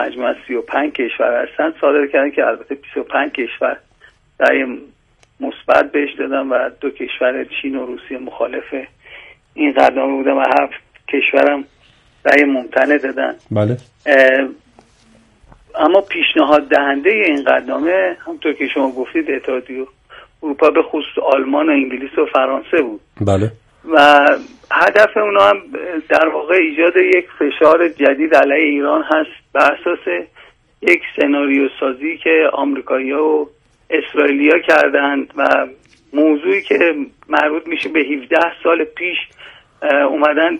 مجموع 35 کشور هستن صادر کردن که البته 25 کشور رأی مثبت بهش دادن و 2 کشور چین و روسیه مخالف این قدنامه بودن و 7 کشورم رأی ممتنع دادن. بله. اما پیشنهاد دهنده این قدنامه همونطور که شما گفتید اتحادیه اروپا به خصوص آلمان و انگلیس و فرانسه بود. بله. و هدف اونا هم در واقع ایجاد یک فشار جدید علیه ایران هست بر اساس یک سناریو سازی که آمریکایی‌ها و اسرائیلیا کردند و موضوعی که مربوط میشه به 17 سال پیش اومدن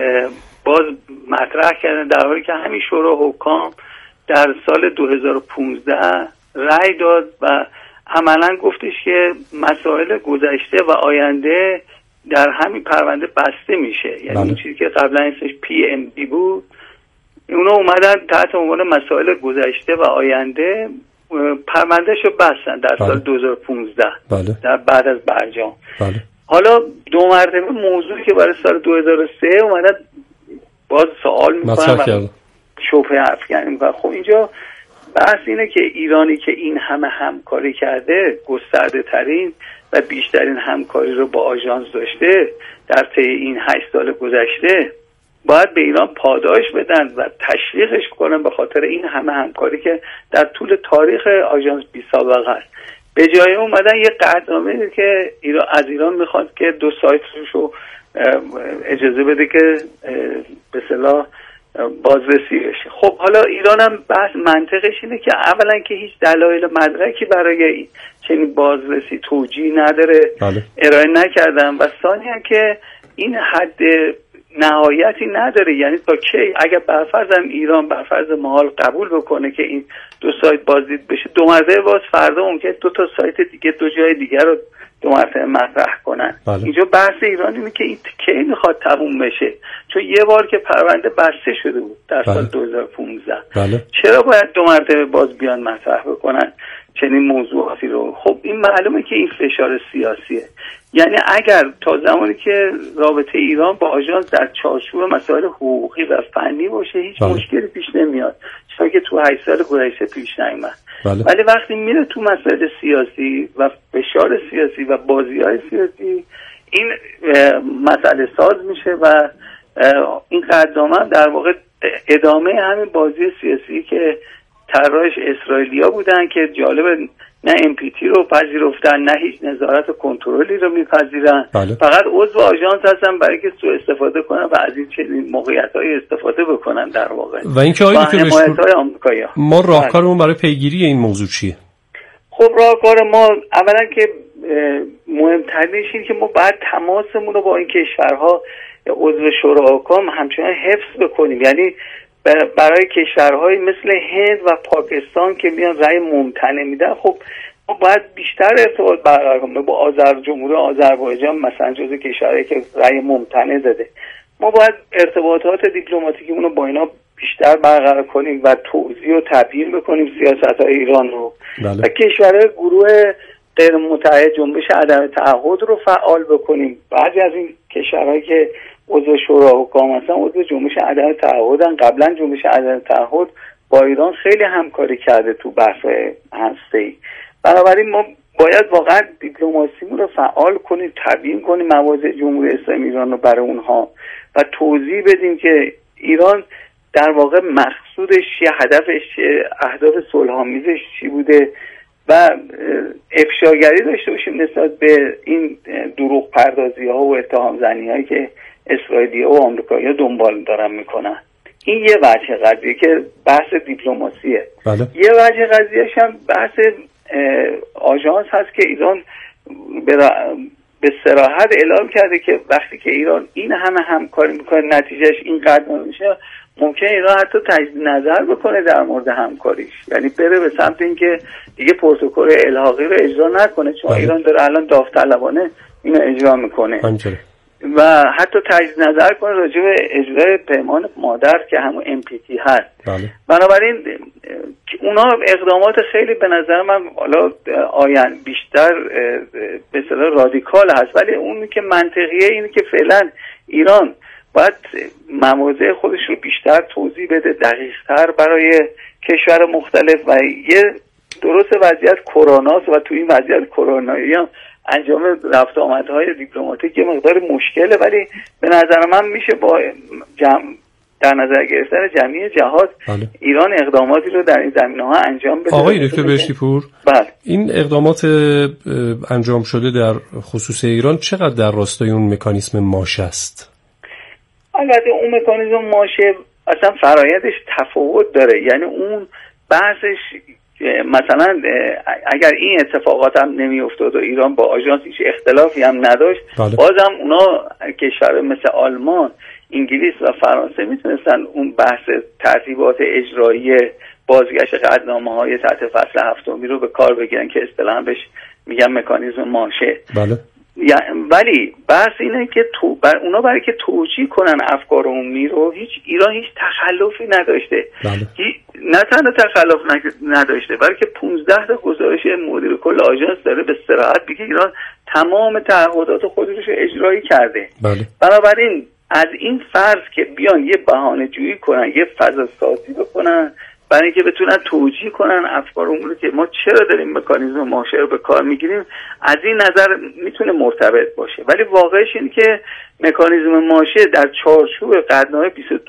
باز مطرح کردن، در حالی که همین شورای حکام در سال 2015 رأی داد و عملا گفتش که مسائل گذشته و آینده در همین پرونده بسته میشه. یعنی اون چیزی که قبلا اسمش PMD بود اونا اومدن تحت عنوان مسائل گذشته و آینده پروندهشو بستن در سال 2015 در بعد از برجام. حالا 2 مرتبه موضوعی که برای سال 2003 اومدن باز سوال میکنن و شبهه افکنی میکنن. خب اینجا بحث اینه که ایرانی که این همه همکاری کرده، گسترده ترین و بیشترین همکاری رو با آژانس داشته در طی این 8 سال گذشته، باید به ایران پاداش بدن و تشویقش کنن به خاطر این همه همکاری که در طول تاریخ آژانس بی سابقه است. به جای اومدن یه قطعنامه که از ایران میخواد که 2 سایت رو اجازه بده که به اصطلاح بازرسی بشه. خب حالا ایران هم بحث منطقش اینه که اولا که هیچ دلایل مدرکی برای چنین بازرسی توجیه نداره، ارائه نکردن، و ثانیاً که این حد نهایتی نداره. یعنی تا کی اگر برفرضم ایران برفرض محال قبول بکنه که این 2 سایت بازدید بشه، 2 مرتبه باز فردا ممکنه 2 تا سایت دیگه 2 جای دیگه رو 2 مرتبه مطرح کنن. اینجا بحث ایران اینه که این کی میخواد تموم بشه، چون یه بار که پرونده بسته شده بود در سال 2015. چرا باید 2 مرتبه باز بیان مطرح بکنن چنین موضوعاتی رو؟ خب این معلومه که این فشار سیاسیه. یعنی اگر تا زمانی که رابطه ایران با آژانس در چارچوب مسائل حقوقی و فنی باشه هیچ مشکلی پیش نمیاد، چون که تو 8 سال گذشته پیش نیامد. ولی وقتی میره تو مسائل سیاسی و فشار سیاسی و بازی‌های سیاسی، این مسئله ساز میشه و این قدنامه در واقع ادامه همین بازی سیاسی که طراحش اسرائیلیا بودن که جالب نه MPT رو پذیرفتن نه هیچ نظارت و کنترلی رو میپذیرن، فقط عضو آژانس هستن برای که سوء استفاده کنن و از این چنین موقعیت‌های استفاده بکنن در واقع. و اینکه ما راهکارمون برای پیگیری این موضوع چیه؟ خب راهکار ما اولا که مهمترینش اینه که ما باید تماسمون رو با این کشورها عضو شورای حکام همچنان حفظ بکنیم. یعنی برای کشورهای مثل هند و پاکستان که میان رأی ممتنع میدن، خب ما باید بیشتر ارتباط برقرار کنیم با جمهوری آذربایجان مثلا، جزو کشورهایی که رأی ممتنع داده. ما باید ارتباطات دیپلماتیکیمون رو با اینا بیشتر برقرار کنیم و توضیح و تبیین بکنیم سیاست‌های ایران رو. و کشورهای گروه غیر متحد جنبش عدم تعهد رو فعال بکنیم. بعضی از این کشورهایی که عضو شورای حکام هستن عضو جنبش عدم تعهدن. قبلا جنبش عدم تعهد با ایران خیلی همکاری کرده تو بحث هسته‌ای. بنابراین ما باید واقعا دیپلماسیمون رو فعال کنیم، تبیین کنیم مواضع جمهوری اسلامی ایران رو برای اونها و توضیح بدیم که ایران در واقع مقصودش چیه، هدفش چیه، اهداف صلح‌آمیزش چی بوده و افشاگری داشته باشیم نسبت به این دروغ پردازی ها و اتهام زنی هایی که اسرائیلی و آمریکایی ها دنبال دارن میکنن. این یه وجه قضیه که بحث دیپلماسیه. یه وجه قضیهش هم بحث آژانس هست که ایران به صراحت اعلام کرده که وقتی که ایران این همه همکاری میکنه نتیجهش این قدر میشه، ممکنه ایران حتی تجدید نظر بکنه در مورد همکاریش، یعنی بره به سمت اینکه دیگه پروتکل الحاقی رو اجرا نکنه، چون ایران داره الان داوطلبانه اینو اجرا میکنه و حتی تجدید نظر کنه راجع به اجرای پیمان مادر که همون MPT هست. بنابراین اونا اقدامات خیلی به نظر من حالا بیشتر به اصطلاح رادیکال هست، ولی اونی که منطقیه اینه که فعلا ایران باید مواضع خودش رو بیشتر توضیح بده، دقیق‌تر برای کشور مختلف و یه درست وضعیت کروناست و توی این وضعیت کرونایی هم انجام رفت آمدهای دیپلماتیک یه مقدار مشکله، ولی به نظر من میشه با در نظر گرفتن جمعی جهات ایران اقداماتی رو در این زمینه‌ها انجام بده. آقای دکتر بهشتی پور، بله، این اقدامات انجام شده در خصوص ایران چقدر در راستای اون مکانیسم ماشه است؟ البته اون مکانیزم ماشه اصلا فرایندش تفاوت داره، یعنی اون بحثش مثلا اگر این اتفاقات هم نمی افتاد و ایران با آژانس هیچ اختلافی هم نداشت، بازم اونا کشور مثل آلمان، انگلیس و فرانسه میتونستن اون بحث ترتیبات اجرایی بازگشت قطعنامه‌های تحت فصل هفتمی رو به کار بگیرن که اصطلاحاً بهش میگن مکانیزم ماشه. بله. ولی بحث اینه که اونا برای که توجیه کنن افکار عمومی رو ایران هیچ تخلفی نداشته. بله. نه تنها تخلف نداشته بلکه 15 تا گزارش مدیر کل آژانس داره به صراحت میگه ایران تمام تعهدات خودش رو اجرایی کرده. بله. بنابراین از این فرض که بیان یه بهانه جویی کنن، یه فضا سازی بکنن برای اینکه بتونن توجیه کنن افکار رو که ما چرا داریم مکانیزم ماشه رو به کار میگیریم، از این نظر میتونه مرتبط باشه. ولی واقعش این که مکانیزم ماشه در چارچوب قطعنامه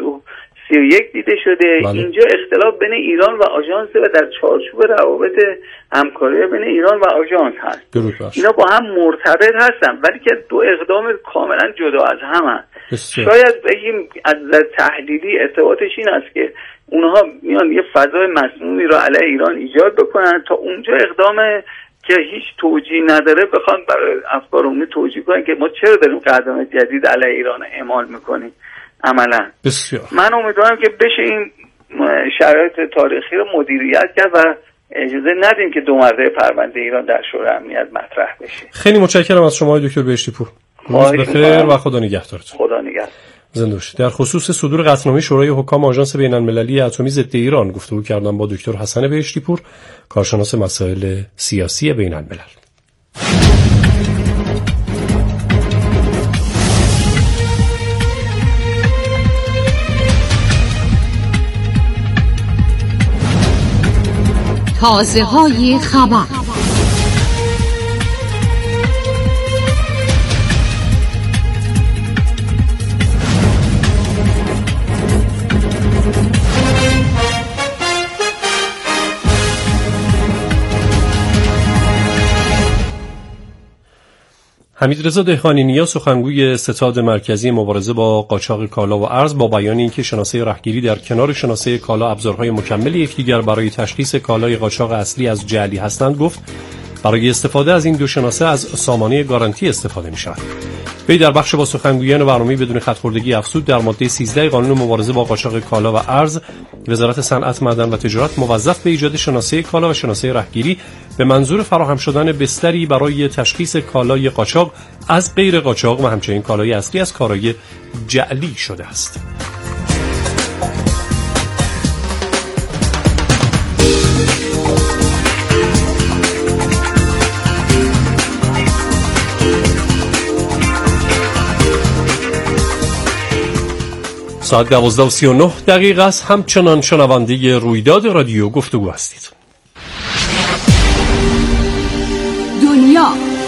2231 دیده شده. بله. اینجا اختلاف بین ایران و آژانس و در چارچوب روابط همکاری بین ایران و آژانس هست. اینا با هم مرتبط هستن ولی که دو اقدام کاملا جدا از هم هست. شاید بگیم از تحلیلی ارتباطش این است که اونها میان یه فضای مسمومی رو علیه ایران ایجاد بکنن تا اونجا اقدام که هیچ توجیه نداره بخوان برای افکار عمومی توجیه کنن که ما چرا داریم قدم جدید علیه ایران اعمال میکنیم عملا. بسیار. من امیدوارم که بشه این شرایط تاریخی رو مدیریت کرد و اجازه ندیم که دو مرده پرونده ایران در شورای امنیت مطرح بشه. خیلی متشکرم از شما دکتر بهشتی پور. روز بخیر و خدا نگهدارتون. خدا نگهدار. زنده باشید. در خصوص صدور قطعنامه شورای حکام آژانس بین‌المللی اتمی ضد ایران گفتگو کردم با دکتر حسن بهشتی پور، کارشناس مسائل سیاسی بین‌الملل. تازه‌های خبر. حمیدرضا دهقانی نیا، سخنگوی ستاد مرکزی مبارزه با قاچاق کالا و ارز، با بیان اینکه شناسه رهگیری در کنار شناسه کالا ابزارهای مکمل یکدیگر برای تشخیص کالای قاچاق اصلی از جعلی هستند، گفت برای استفاده از این دو شناسه از سامانه گارانتی استفاده می شود. وی در بخش با سخنگویان برنامه بدون خط‌خوردگی افزود در ماده 13 قانون مبارزه با قاچاق کالا و ارز، وزارت صنعت، معدن و تجارت موظف به ایجاد شناسه کالا و شناسه رهگیری به منظور فراهم شدن بستری برای تشخیص کالای قاچاق از غیر قاچاق و همچنین کالای اصلی از کالای جعلی شده است. ساعت 12:39 است. همچنان شنونده رویداد رادیو گفتگو هستید. دنیا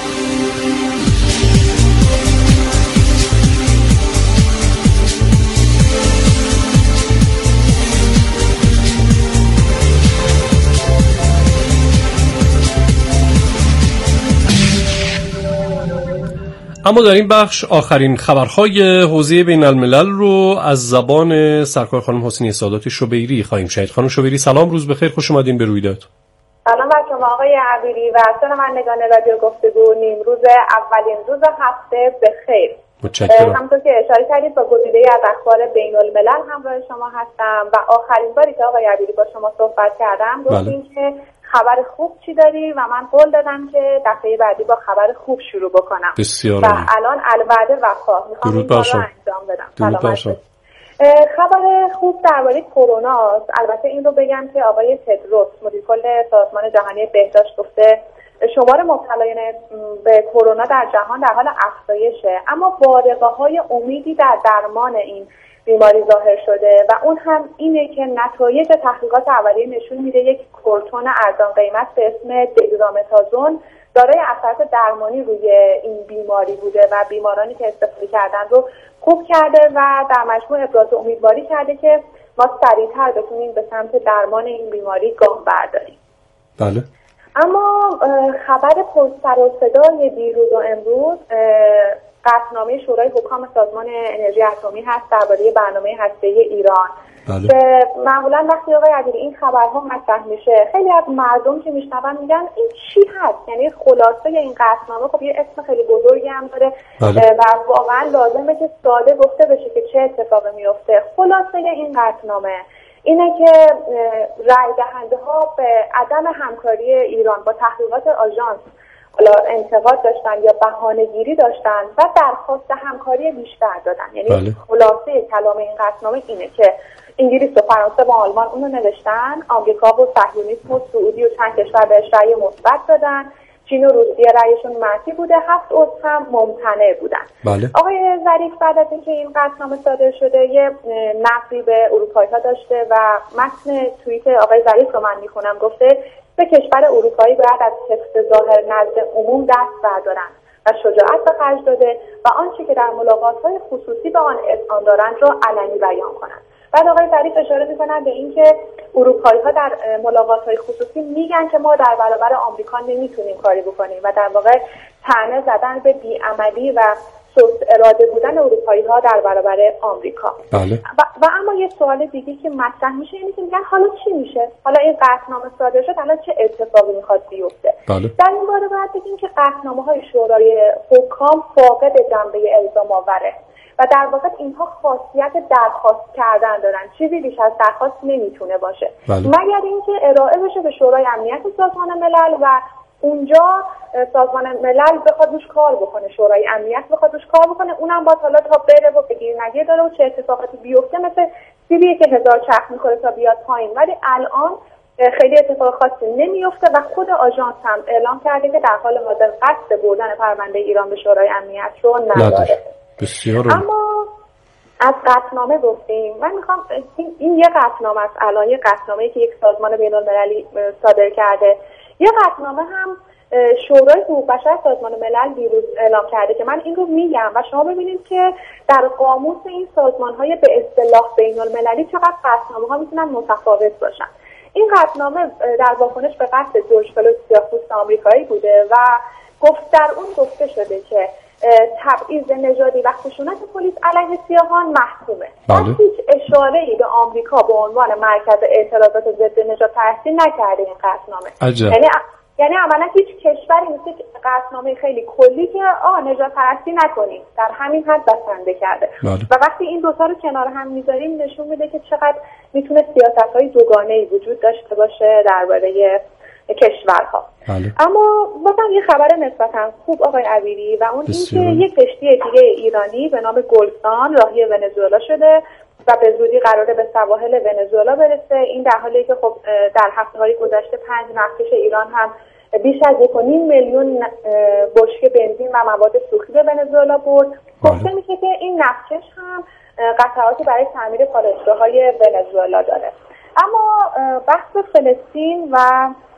اما در این بخش آخرین خبرهای حوزه بین الملل رو از زبان سرکار خانم حسینی سادات شبیری خواهیم شنید. خانم شبیری سلام، روز بخیر، خوش اومدین به رویداد. سلام بر شما آقای عبیری و شنوندگان رادیو گفتگو. نیمروز اولین روز هفته بخیر. متشکرم. همونطور که اشاره کردید با گزیده از اخبار بین الملل همراه شما هستم و آخرین باری که آقای عبیری با شما صحبت کردم گفتیم که خبر خوب چی داری و من قول دادم که دفعه بعدی با خبر خوب شروع بکنم. بسیار و الان الوعده وفا، میخوام این کار رو انجام بدم. خبر خوب درباره کرونا است. البته این رو بگم که آقای تدروس مدیر کل سازمان جهانی بهداشت گفته شمار مبتلایان به کرونا در جهان در حال افزایشه، اما بارقه‌های امیدی در درمان این بیماری ظاهر شده و اون هم اینه که نتایج تحقیقات اولیه نشون میده یک کورتون ارزان قیمت به اسم دگزامتازون دارای اثرات درمانی روی این بیماری بوده و بیمارانی که استفاده کردن رو خوب کرده و در مجموع ابراز امیدواری کرده که ما سریعتر بتونیم به سمت درمان این بیماری گام برداریم. بله. اما خبر پرسر و صدای دیروز و امروز قطعنامه شورای حکام سازمان انرژی اتمی هست درباره برنامه هسته‌ای ایران. بله. که معمولا وقتی آقای عبیری این خبرها مطرح میشه خیلی از مردم که میشنون میگن این چی هست؟ یعنی خلاصه این قطعنامه خب یه اسم خیلی بزرگی هم داره. بله. و واقعا لازمه که ساده گفته بشه که چه اتفاقی میفته. خلاصه این قطعنامه اینه که رای دهنده ها به عدم همکاری ایران با تحقیقات آژانس انتقاد داشتن یا بهانه‌گیری داشتن و درخواست همکاری بیشتر دادن. یعنی بله. خلاصه کلام این قطعنامه اینه که انگلیس و فرانسه و آلمان اونو نوشتن، آمریکا و صهیونیسم و سعودی و چند کشور بهش رأی مثبت دادن، چین و روسیه رأیشون منفی بوده، 7 عضو هم ممتنع بودن. بله. آقای ظریف بعد از اینکه این قطعنامه صادر شده یه نقدی به اروپایی‌ها داشته و متن توییت آقای ظریف رو من میخونم. گفته به کشور اروپایی باید از حفظ ظاهر نزد عموم دست بردارن و شجاعت به خرج داده و آنچه که در ملاقات‌های خصوصی به آن اذعان دارند را علنی بیان کنند. بعد آقای ظریف اشاره می‌کنند به اینکه اروپایی‌ها در ملاقات‌های خصوصی میگن که ما در برابر آمریکا نمیتونیم کاری بکنیم و در واقع طعنه زدن به بی‌عملی و سست اراده بودن اروپایی‌ها در برابر آمریکا. بله. و اما یه سوال دیگه که مطرح میشه اینه که میگن حالا چی میشه؟ حالا این قطعنامه صادر شد، الان چه اتفاقی میخواد بیفته؟ بله. در این باره باید بگیم که قطعنامه‌های شورای حکام فاقد جنبه الزام آوره و در واقع اینها خاصیت درخواست کردن دارن. چیزی بیش از درخواست نمیتونه باشه. بله. مگر اینکه ارائه بشه به شورای امنیت سازمان ملل و اونجا سازمان ملل بخواد روش کار بکنه، شورای امنیت بخواد روش کار بکنه، اونم باید حالا تا بره و بگیر نگیر داره و چه اتفاقاتی بیفته مثل سیبیه که 1000 چرخ میخوره تا بیاد پایین. ولی الان خیلی اتفاق خاصی نمیفته و خود آژانس هم اعلام کرده که در حال حاضر قصد بردن پرونده ایران به شورای امنیت رو نداره. بسیار. اما از قطعنامه گفتیم. من میخوام این یه قطعنامه است، الان یه قطعنامه‌ای که یک سازمان بین‌المللی صادر کرده. یه قطعنامه هم شورای حقوق بشر سازمان ملل دیروز اعلام کرده که من این رو میگم و شما ببینید که در قاموس این سازمان‌های به اصطلاح بین‌المللی چقدر قطعنامه‌ها میتونن متفاوت باشن. این قطعنامه در واکنش به قتل جورج فلوید سیاه‌پوست آمریکایی بوده و در اون گفته شده که تبعیض نژادی و خشونت پلیس علیه سیاهان محکومه. بله. هیچ اشاره‌ای به آمریکا به عنوان مرکز اعتراضات ضد نژادپرستی نکرده این قطعنامه. یعنی عملا هیچ کشوری مثل قطعنامه خیلی کلی که نژادپرستی نکنید در همین حد بسنده کرده. بله. و وقتی این دوتا رو کنار هم میذاریم نشون میده که چقدر میتونه سیاست‌های دوگانه‌ای وجود داشته باشه درباره کشورها. بله. اما بازم یه خبر نسبتاً خوب آقای عبیری و اون این که یک کشتی دیگه ایرانی به نام گلستان راهی ونزوئلا شده و به زودی قراره به سواحل ونزوئلا برسه. این در حالی که خب در هفته‌های گذشته 5 نفتکش ایران هم بیش از 1.5 میلیون بشکه بنزین و مواد سوختی به ونزوئلا برد. گفته میشه که این نفتکش هم قطعاتی برای تعمیر پالایشگاه‌های ونزوئلا داره. اما بحث فلسطین و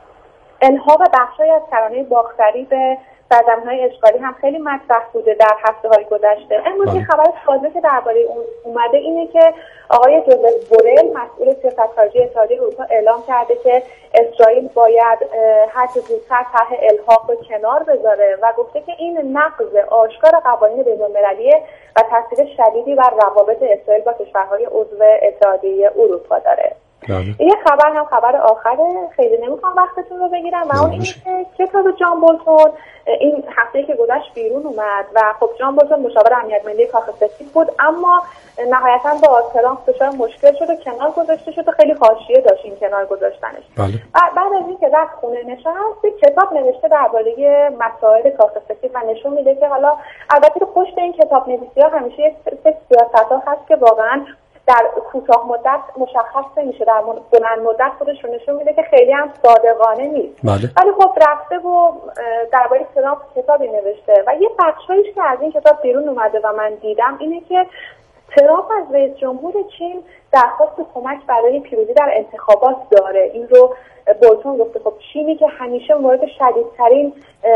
الحاق بخشی از کرانه باختری به سرزمین‌های اشغالی هم خیلی مطرح بوده در هفته‌های گذشته. امروز یه خبر تازه که درباره اون اومده اینه که آقای جوزف بورل مسئول سیاست خارجی اتحادیه اروپا اعلام کرده که اسرائیل باید هر چه زودتر طرح الحاق رو کنار بذاره و گفته که این نقض آشکار قوانین بین‌المللیه و تاثیر شدیدی بر روابط اسرائیل با کشورهای عضو اتحادیه اروپا داره. یه خبر هم خبر آخره، خیلی نمیخوام وقتتون رو بگیرم و اون اینه که کتاب جان بولتون این هفته که گذشت بیرون اومد و خب جان بولتون مشاور امنیت ملی کاخ سفید بود اما نهایتا با ترامپ دچار مشکل شد و کنار گذاشته شد و خیلی حاشیه داشت این کنار گذاشتنش. بعد از اینکه رفت خونه نشست کتاب نوشته درباره مسائل کاخ سفید و نشون میده که حالا البته پشت این کتاب نویسی‌ها همیشه یک سیاست‌ها هست که واقعا در کوتاه مدت مشخص نمیشه، در بلند مدت خودش رو نشون میده که خیلی هم صادقانه نیست. ولی خب رفته و درباره ترامپ کتابی نوشته و یه بخشایش که از این کتاب بیرون اومده و من دیدم اینه که ترامپ از رئیس جمهور چین درخواست کمک برای پیروزی در انتخابات داره. این رو بولتون گفته. خب چینی که همیشه مورد شدیدترین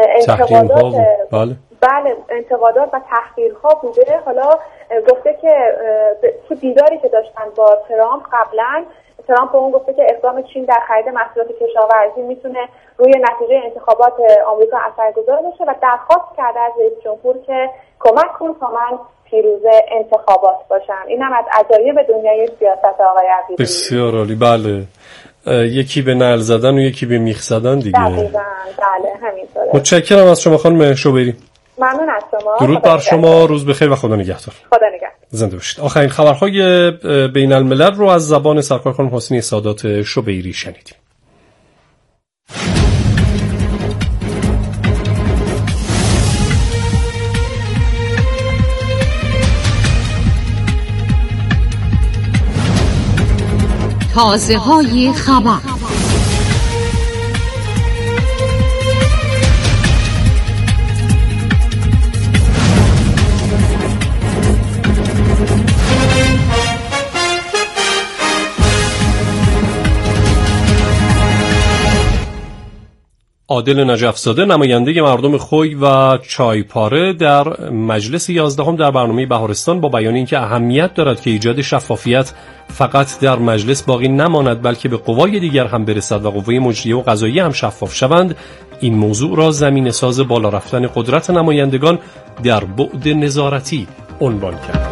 انتقادات و تحقیرها بوده، حالا گفته که تو دیداری که داشتن با ترامپ قبلا، ترامپ به اون گفته که اقدام چین در خرید محصولات کشاورزی میتونه روی نتیجه انتخابات آمریکا اثرگذار باشه و درخواست کرده از رئیس جمهور که کمک کن تا من پیروز انتخابات باشم. این هم از عجایب دنیای سیاست آقای عبیدی. بسیار عالی. بله، یکی به نعل زدن و یکی به میخ زدن دیگه. دقیقاً بله همینطوره. متشکرم از شما خانم شوبیری. ممنون از شما. درود بر شما، روز بخیر و خدا نگهدار. خدا نگهدار. زنده باشید. آخرین خبرهای بین الملل رو از زبان سرکار خانم حسینی سادات شوبیری شنیدیم. تازه‌های خبر. عادل نجف‌زاده نماینده مردم خوی و چایپاره در مجلس 11 در برنامه بهارستان با بیان اینکه اهمیت دارد که ایجاد شفافیت فقط در مجلس باقی نماند بلکه به قوای دیگر هم برسد و قوه مجریه و قضاییه هم شفاف شوند، این موضوع را زمینه‌ساز بالا رفتن قدرت نمایندگان در بعد نظارتی عنوان کرد.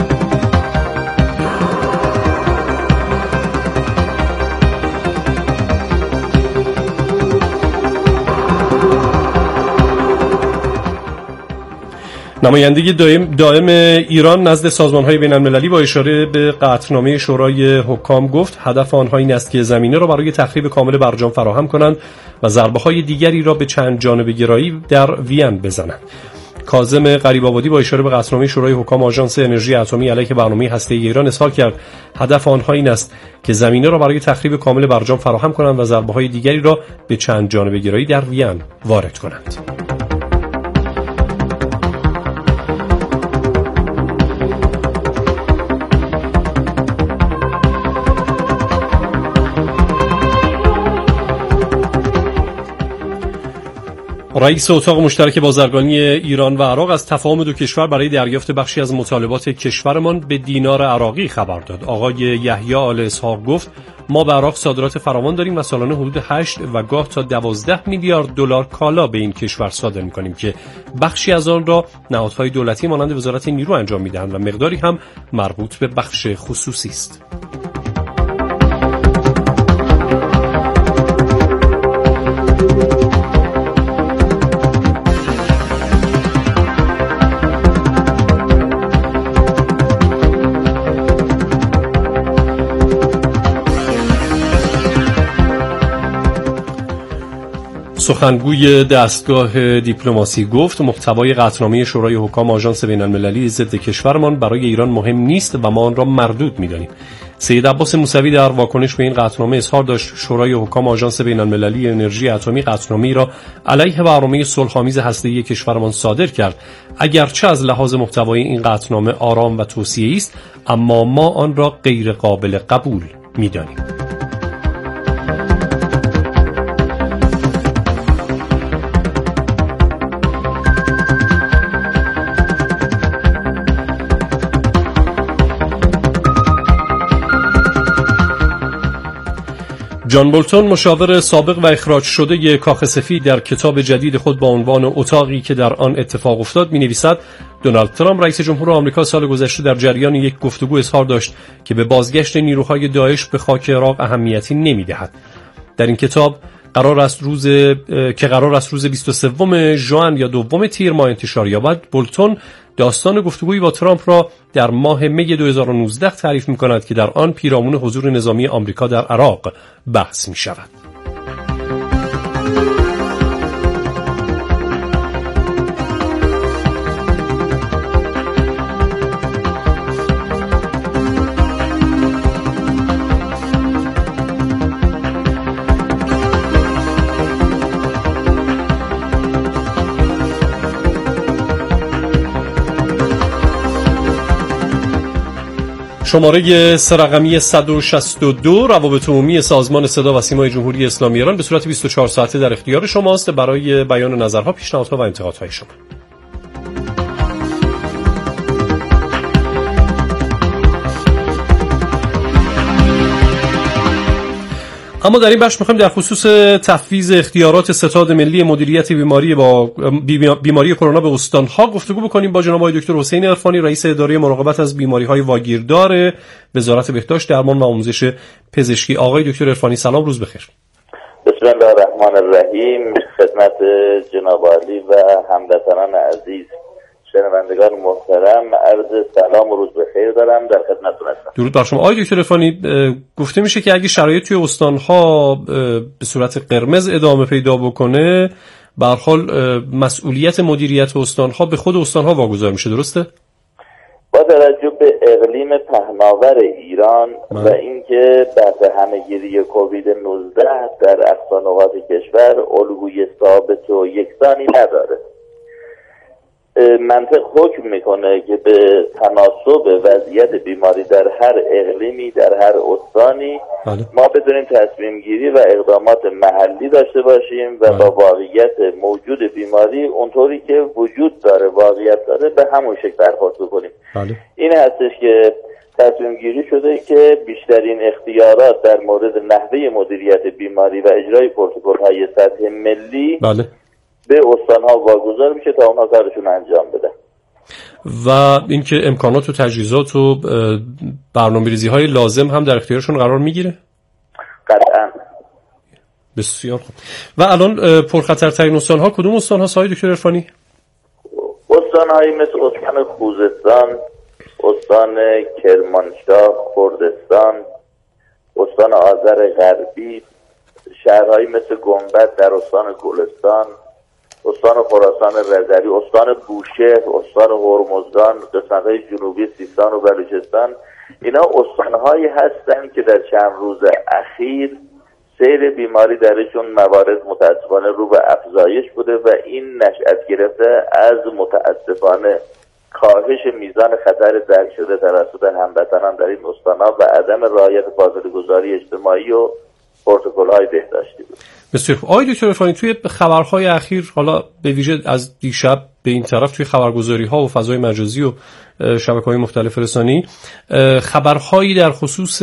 نمایندگی دائم ایران نزد سازمان‌های بین‌المللی با اشاره به قطعنامه شورای حکام گفت هدف آنها این است که زمینه را برای تخریب کامل برجام فراهم کنند و ضربه‌های دیگری را به چند جانبه گرایی در وین بزنند. کاظم غریب‌آبادی با اشاره به قطعنامه شورای حکام آژانس انرژی اتمی علیه برنامه هسته‌ای ایران اظهار کرد هدف آنها این است که زمینه را برای تخریب کامل برجام فراهم کنند و ضربه‌های دیگری را به چند جانبه گرایی در وین وارد کنند. رئیس اتاق مشترک بازرگانی ایران و عراق از تفاهم دو کشور برای دریافت بخشی از مطالبات کشورمان به دینار عراقی خبر داد. آقای یحیی آل اسحاق گفت ما به عراق صادرات فراوان داریم و سالانه حدود 8 و گاه تا 12 میلیارد دلار کالا به این کشور صادر می‌کنیم که بخشی از آن را نهادهای دولتی مانند وزارت نیرو انجام می‌دهند و مقداری هم مربوط به بخش خصوصی است. سخنگوی دستگاه دیپلماسی گفت محتوای قطعنامه شورای حکام آژانس بین‌المللی ضد کشورمان برای ایران مهم نیست و ما آن را مردود می‌دانیم. سید عباس موسوی در واکنش به این قطعنامه اظهار داشت شورای حکام آژانس بین‌المللی انرژی اتمی قطعنامه‌ای را علیه برنامه صلح‌آمیز هسته‌ای کشورمان صادر کرد. اگرچه از لحاظ محتوای این قطعنامه آرام و توصیه‌ای است، اما ما آن را غیر قابل قبول می‌دانیم. جان بولتون مشاور سابق و اخراج شده کاخ سفید در کتاب جدید خود با عنوان اتاقی که در آن اتفاق افتاد می‌نویسد دونالد ترامپ رئیس جمهور آمریکا سال گذشته در جریان یک گفتگو اظهار داشت که به بازگشت نیروهای داعش به خاک عراق اهمیتی نمی‌دهد. در این کتاب قرار است روز 23 ژوئن یا 2 تیر ماه انتشار یابد. بولتون داستان گفتگویی با ترامپ را در ماه می 2019 تعریف می‌کند که در آن پیرامون حضور نظامی آمریکا در عراق بحث می‌شود. شماره سه‌رقمی 162 روابط عمومی سازمان صدا و سیمای جمهوری اسلامی ایران به صورت 24 ساعته در اختیار شماست برای بیان نظرها، پیشنهادها و انتقادهای شما. اما در این بخش می‌خوایم در خصوص تفویض اختیارات ستاد ملی مدیریت بیماری کرونا به استان‌ها گفتگو بکنیم با جناب آقای دکتر حسین عرفانی، رئیس اداره مراقبت از بیماری‌های واگیردار وزارت بهداشت، درمان و آموزش پزشکی. آقای دکتر عرفانی سلام، روز بخیر. بسم الله الرحمن الرحیم. خدمت جناب عالی و هموطنان عزیز، شنوندگان محترم، عرض سلام و روز بخیر دارم، در خدمتتون هستم. درود بر شما. آقای دکتر عرفانی، گفته میشه که اگه شرایط توی استان‌ها به صورت قرمز ادامه پیدا بکنه، به هر حال مسئولیت مدیریت استان‌ها به خود استان‌ها واگذار میشه، درسته؟ با توجه به اقلیم پهناور ایران و اینکه بعد همه‌گیری کووید 19 در اقصا نقاط کشور الگوی ثابت و یکسانی نداره، منطق حکم میکنه که به تناسب وضعیت بیماری در هر اقلیمی، در هر استانی ما بدونیم تصمیم گیری و اقدامات محلی داشته باشیم و با واقعیت موجود بیماری اونطوری که وجود داره، واقعیت داره، به همون شکل برخورد کنیم. این هستش که تصمیم گیری شده که بیشترین اختیارات در مورد نحوه مدیریت بیماری و اجرای پروتکل‌های سطح ملی به استان‌ها واگذار میشه تا اونها کارشون انجام بدن و اینکه امکانات و تجهیزات و برنامه‌ریزی‌های لازم هم در اختیارشون قرار میگیره؟ قطعاً. بسیار خوب. و الان پرخطرترین استان‌ها کدوم استان‌ها آقای دکتر عرفانی؟ استان‌هایی مثل استان خوزستان، استان کرمانشاه، کردستان، استان آذر غربی، شهرهایی مثل گنبد در استان گلستان، استان خراسان رضوی، استان بوشهر، استان هرمزگان، قسمت‌های جنوبی سیستان و بلوچستان، اینا استان‌هایی هستند که در چند روز اخیر سیر بیماری درشون موارد متاسفانه رو به افزایش بوده و این نشأت گرفته از متاسفانه کاهش میزان خطر درک شده توسط هموطنان در این استان‌ها و عدم رعایت فاصله‌گذاری اجتماعی و پروتکل‌های بهداشتی بود. بسیار خوب. آقای دکتر عرفانی، توی خبرهای اخیر، حالا به ویژه از دیشب به این طرف، توی خبرگزاری‌ها و فضای مجازی و شبکه‌های مختلف رسانی، خبرهایی در خصوص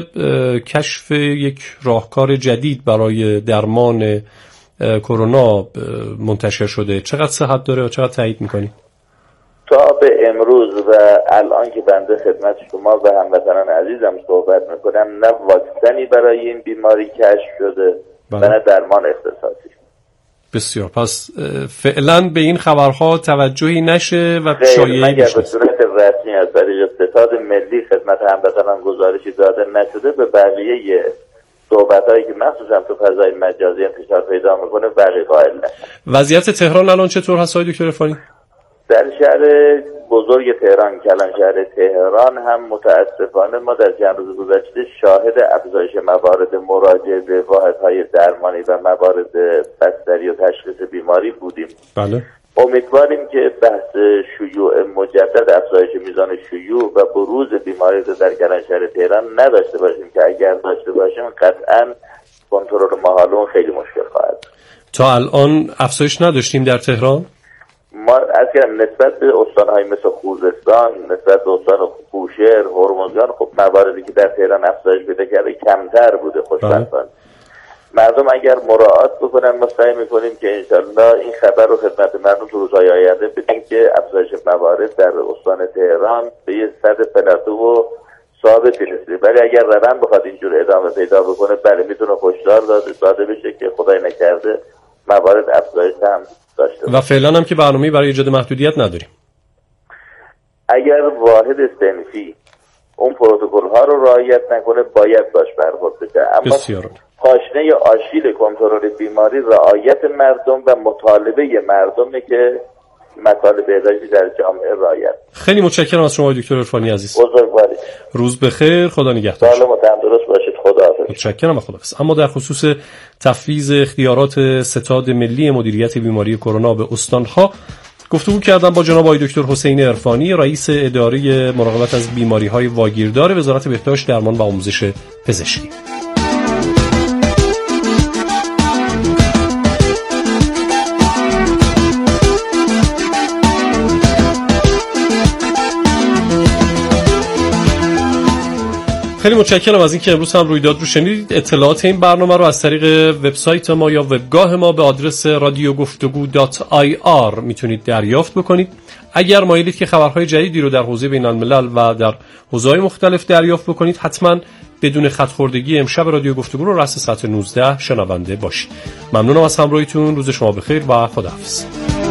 کشف یک راهکار جدید برای درمان کرونا منتشر شده. چقدر صحت داره و چقدر تایید می‌کنی؟ تا به امروز و الان که بنده خدمت شما و هموطنان عزیزم صحبت میکنم، نه واکسنی برای این بیماری کشف شده و نه درمان اختصاصی. بسیار. پس فعلا به این خبرها توجهی نشه و شایعی مگر به صورت رسمی از طریق ستاد ملی خدمت هموطنان گزارشی داده نشده، به بقیه صحبتایی که مخصوصا تو فضای مجازی انتشار پیدا میکنه بقیه قائل نشه. وضعیت تهران الان چطور هست آقای دکتر عرفانی؟ در شهر بزرگ تهران، کلان شهر تهران هم متاسفانه ما در چند روز گذشته شاهد افزایش موارد مراجعه به واحدهای درمانی و موارد بستری و تشخیص بیماری بودیم. بله. امیدواریم که بحث شیوع مجدد، افزایش میزان شیوع و بروز بیماری رو در کلان شهر تهران نداشته باشیم که اگر داشته باشیم قطعاً کنترل محالون خیلی مشکل خواهد. تا الان افزایش نداشتیم در تهران؟ ما از کردم نسبت به استان‌های مثل خوزستان، نسبت به استان بوشهر، هرمزگان، خب مواردی که در تهران افزایش پیدا کرده کمتر بوده خوشبختانه. مردم اگر مراعات بکنن ما سعی می‌کنیم که انشالله این خبر رو خدمت مردم تو روزهای آینده بدیم که افزایش موارد در استان تهران به یه سطح پلاتو و ثابت برسه. ولی اگر روند بخواد اینجور ادامه پیدا بکنه، بله میتونه هشدار داده بشه که خدای نکرده موارد افزایش هم داشته و فعلا هم که برنامه‌ای برای ایجاد محدودیت نداریم. اگر واحد صنفی اون پروتکل‌ها رو رعایت نکنه باید باش برخورد بشه، اما پاشنه آشیل کنترل بیماری رعایت مردم و مطالبه مردمه که مطالب بهداشتی در جامعه رعایت. خیلی متشکرم از شما دکتر عرفانی عزیز. بزرگواری. روز بخیر، خدا نگهدار. سلامت و تندرست باشید. خداحافظ. متشکرم و خداحافظ. اما در خصوص تفویض اختیارات ستاد ملی مدیریت بیماری کرونا به استان‌ها گفتگو کردم با جناب آقای دکتر حسین عرفانی، رئیس اداره مراقبت از بیماری‌های واگیردار وزارت بهداشت، درمان و آموزش پزشکی. خیلی متشکرم از اینکه امروز هم رویداد رو شنیدید. اطلاعات این برنامه رو از طریق وبسایت ما یا وبگاه ما به آدرس radioguftagoo.ir میتونید دریافت بکنید. اگر مایلید که خبرهای جدیدی رو در حوزه بین‌الملل و در حوزه‌های مختلف دریافت بکنید، حتما بدون خط‌خوردگی امشب رادیو گفتگو رو رأس ساعت 19 شنونده باشید. ممنونم از همراهیتون. روز شما بخیر و خداحافظ.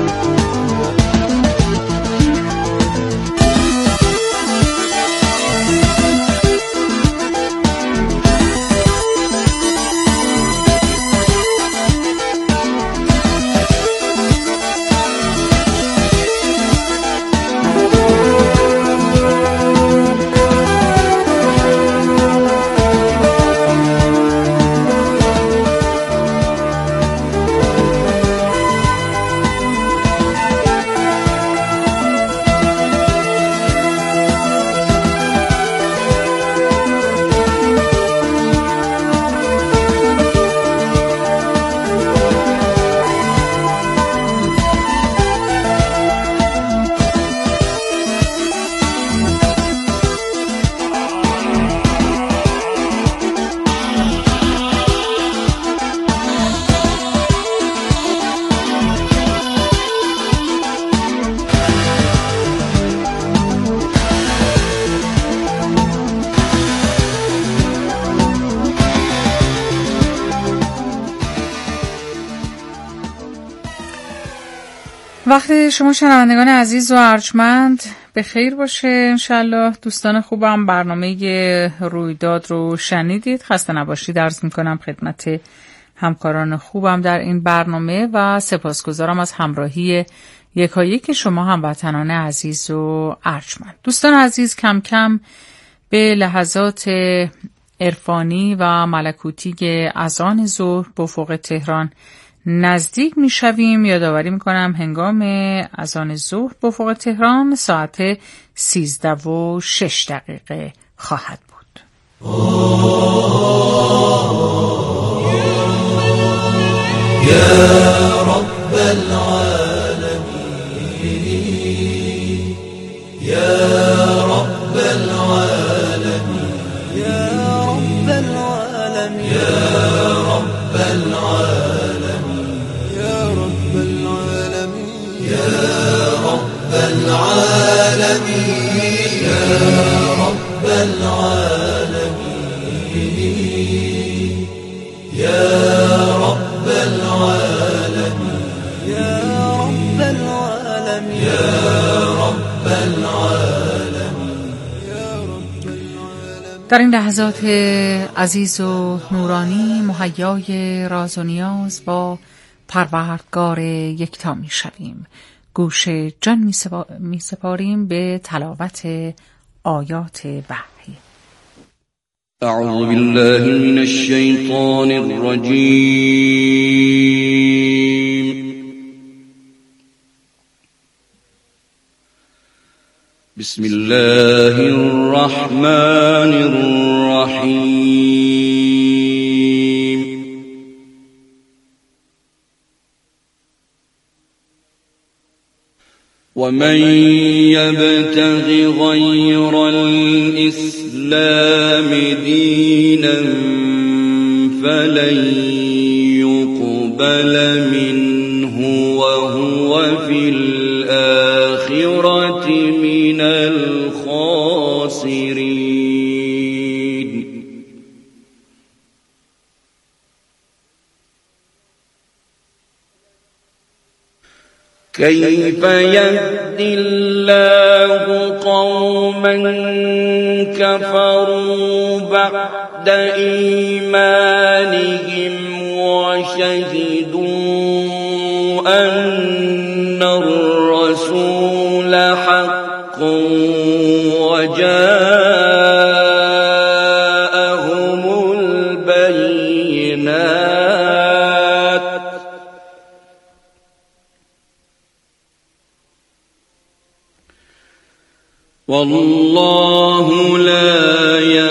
وقتی شما شنوندگان عزیز و ارجمند به خیر باشه. انشالله دوستان خوبم، برنامه رویداد رو شنیدید. خسته نباشید عرض میکنم خدمت همکاران خوبم در این برنامه و سپاسگزارم از همراهی یکایک شما هموطنان عزیز و ارجمند. دوستان عزیز، کم کم به لحظات عرفانی و ملکوتی اذان ظهر به افق تهران نزدیک میشویم. یادآوری میکنم هنگام اذان ظهر به افق تهران ساعت 13:06 خواهد بود. یا رب العالمین، یا رب العالمین، یا رب العالمین، یا رب العالمین، یا رب العالمین، یا رب العالمین، یا رب العالمین، یا رب العالمین، یا رب العالمین، یا رب العالمین. در این لحظات عزیز و نورانی مهیای راز و نیاز با پروردگار یکتا می شویم. گوش جان می سپاریم به تلاوت آیات وحی. اعوذ بالله من الشیطان الرجیم. بسم الله الرحمن الرحیم. ومن يبتغ غير الإسلام دينا فلن يقبل منه وهو في الآخرة من الخاسرين. كيف يهدي الله قوما كفروا بعد إيمانهم وشهدوا أن الرسول حق وجاءهم البينات. والله لا